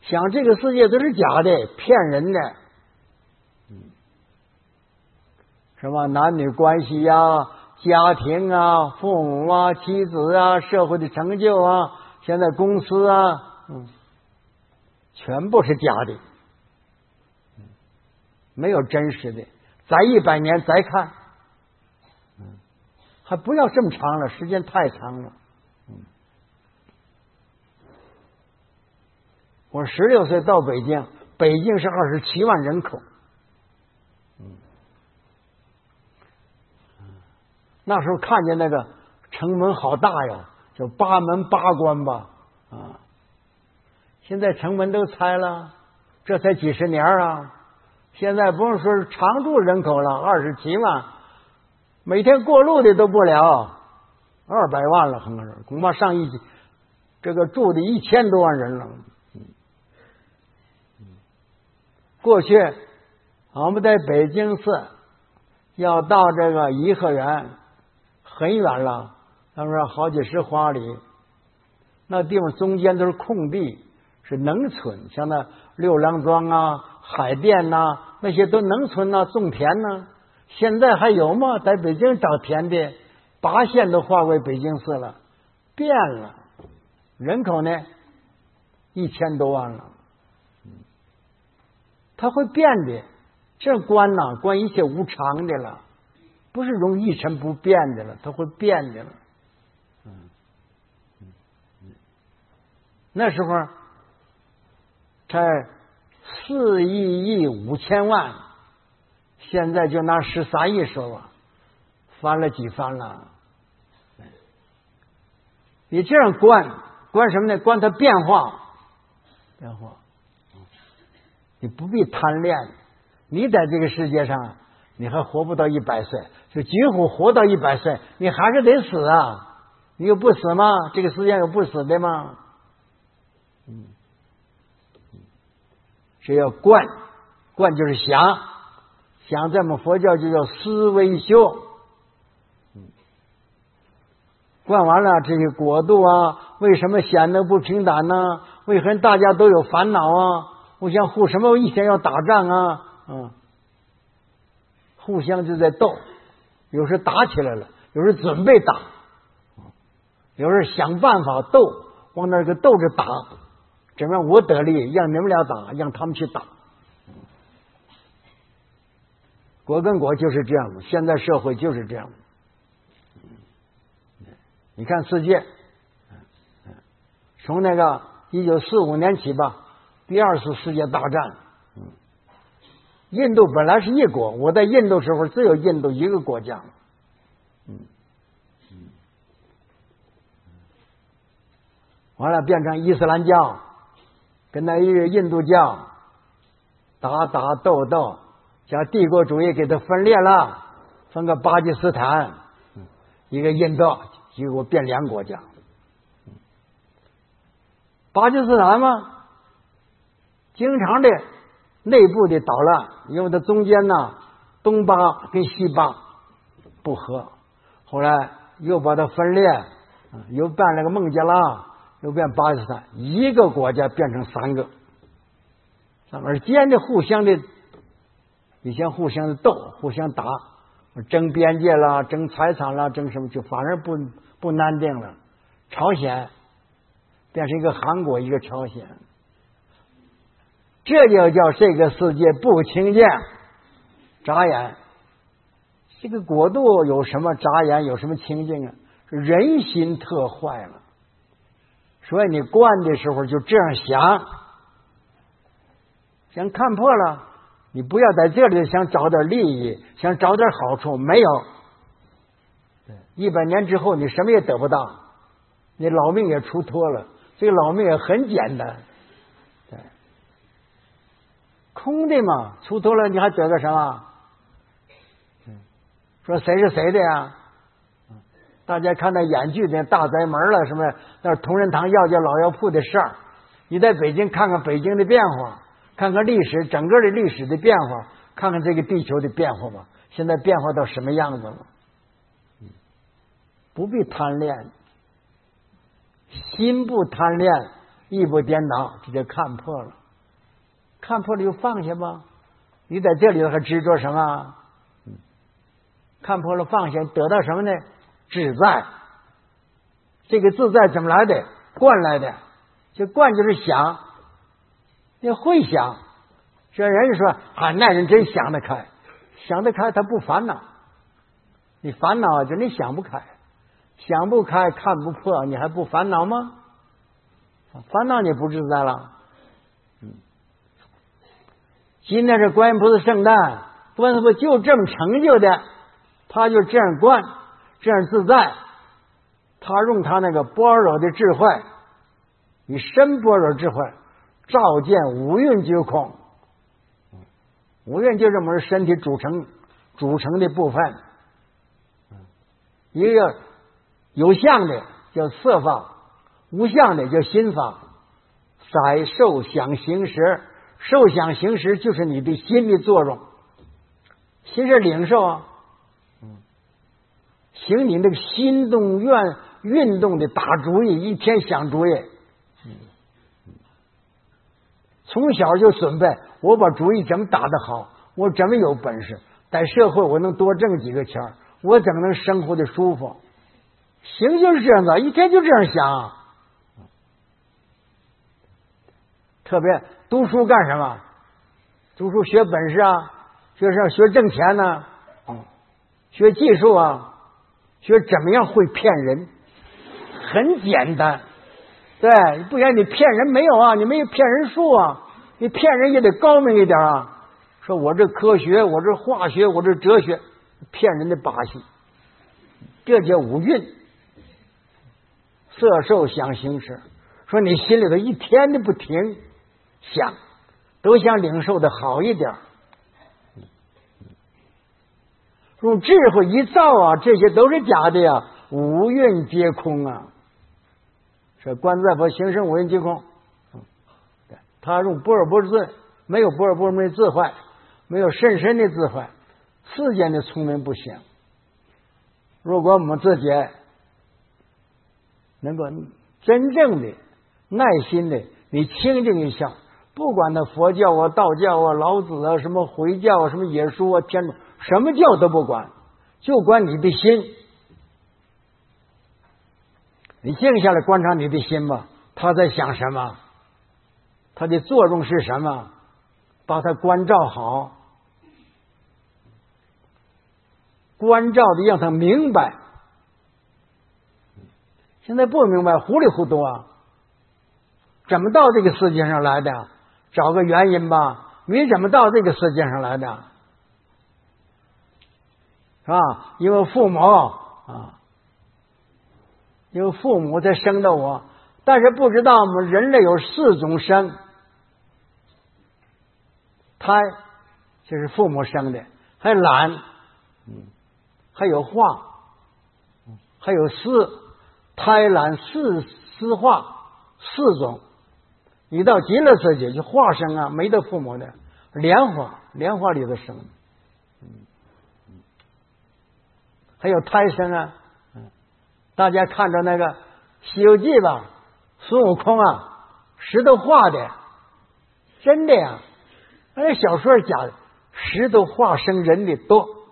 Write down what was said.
想这个世界都是假的，骗人的。什么男女关系呀、家庭啊、父母啊、妻子啊、社会的成就啊，现在公司啊，全部是假的，没有真实的。再100年再看，还不要这么长了，时间太长了。我16岁到北京，北京是27万人口，那时候看见那个城门好大呀，就8门8关吧，现在城门都拆了，这才几十年啊！现在不用说是常住人口了，27万，每天过路的都不了200万了，可能是恐怕上亿，这个住的1000多万人了。过去我们在北京市要到这个颐和园很远了，他们说好几10华里，那地方中间都是空地，是农村，像那六郎庄啊、海淀呐、那些都农村呐、种田呐。现在还有吗？在北京找田的，8县都划归北京市了，变了，人口呢1000多万了。它会变的，这观呢，观一切无常的了，不是容一成不变的了，它会变的了。那时候才4亿5千万，现在就拿13亿说吧，翻了几番了。你这样观什么呢？观它变化。你不必贪恋，你在这个世界上，你还活不到100岁，就几乎活到100岁，你还是得死啊！你有不死吗？这个世界有不死的吗？只要观就是想在我们佛教就叫思维修。观完了这些国度啊，为什么显得不平等呢？为何大家都有烦恼啊？互相什么一天要打仗啊？互相就在斗，有时打起来了，有时准备打，有时想办法斗，往那个斗着打，怎么样我得利，让你们俩打，让他们去打。国跟国就是这样的，现在社会就是这样的。你看世界，从那个1945年起吧，第2次世界大战，印度本来是一国，我在印度时候只有印度一个国家，完了变成伊斯兰教，跟那一个印度教打斗，将帝国主义给它分裂了，分个巴基斯坦，一个印度，结果变2国家。巴基斯坦嘛，经常的内部的捣乱，因为它中间呢，东巴跟西巴不和，后来又把它分裂，又办了个孟加拉，又变巴基斯坦，一个国家变成3个，而间的互相的，以前互相的斗，互相打，争边界啦，争财产啦，争什么，就反而不难定了。朝鲜变成一个韩国，一个朝鲜。这就叫这个世界不清净。眨眼，这个国度有什么眨眼，有什么清净啊？人心特坏了，所以你观的时候就这样想看破了，你不要在这里想找点利益，想找点好处，没有。100年之后你什么也得不到，你老命也出脱了，这个老命也很简单。空的嘛，出脱了你还得个什么？说谁是谁的呀？大家看那演剧的大宅门了什么，那是同仁堂药家老药铺的事儿。你在北京看看北京的变化，看看历史，整个的历史的变化，看看这个地球的变化吧。现在变化到什么样子了？不必贪恋，心不贪恋， 一步颠倒，这就看破了。看破了就放下吧，你在这里还执着什么？看破了放下，得到什么呢？自在。这个自在怎么来的？惯来的。这惯就是想，你会想。这人说啊，那人真想得开，想得开他不烦恼。你烦恼就你想不开，想不开看不破，你还不烦恼吗？烦恼你不自在了。今天是观音菩萨圣诞，观音菩萨就这么成就的，他就这样观，这样自在。他用他那个般若的智慧，以深般若智慧照见五蕴皆空。五蕴就是我们身体组成的部分，一个有相的叫色法，无相的叫心法。色受想行识，受想行识就是你的心的作用，心是领受啊，行你那个心动运动的打主意，一天想主意。从小就准备，我把主意怎么打得好，我怎么有本事，在社会我能多挣几个钱，我怎么能生活的舒服。行就是这样子，一天就这样想。特别读书干什么？读书学本事啊，学挣钱呢，学技术啊，学怎么样会骗人，很简单。对，不然你骗人没有啊，你没有骗人术啊，你骗人也得高明一点啊。说我这科学，我这化学，我这哲学，骗人的把戏，这叫五蕴，色受想行识。说你心里头一天的不停想，都想领受的好一点，用智慧一造啊，这些都是假的呀，五蕴皆空啊。说观自在佛行深五蕴皆空，他用般若波罗智，没有般若波罗蜜智慧，没有甚深的智慧，世间的聪明不行。如果我们自己能够真正的耐心的你清净一下，不管他佛教啊、道教啊、老子啊、什么回教啊、什么耶稣啊、天主，什么教都不管，就管你的心。你静下来观察你的心吧，他在想什么，他的作用是什么，把它关照好，关照的让他明白。现在不明白，糊里糊涂啊，怎么到这个世界上来的？找个原因吧，你怎么到这个世界上来的？是吧？因为父母啊，因为父母才生的我，但是不知道我们人类有4种生，胎就是父母生的，还有卵，还有化，还有丝，胎卵丝化4种。你到极乐世界就化生啊，没得父母的莲花里头生，还有胎生啊。大家看着那个《西游记》吧，孙悟空啊，石头化的，真的呀，那小说假的，石头化生人的多。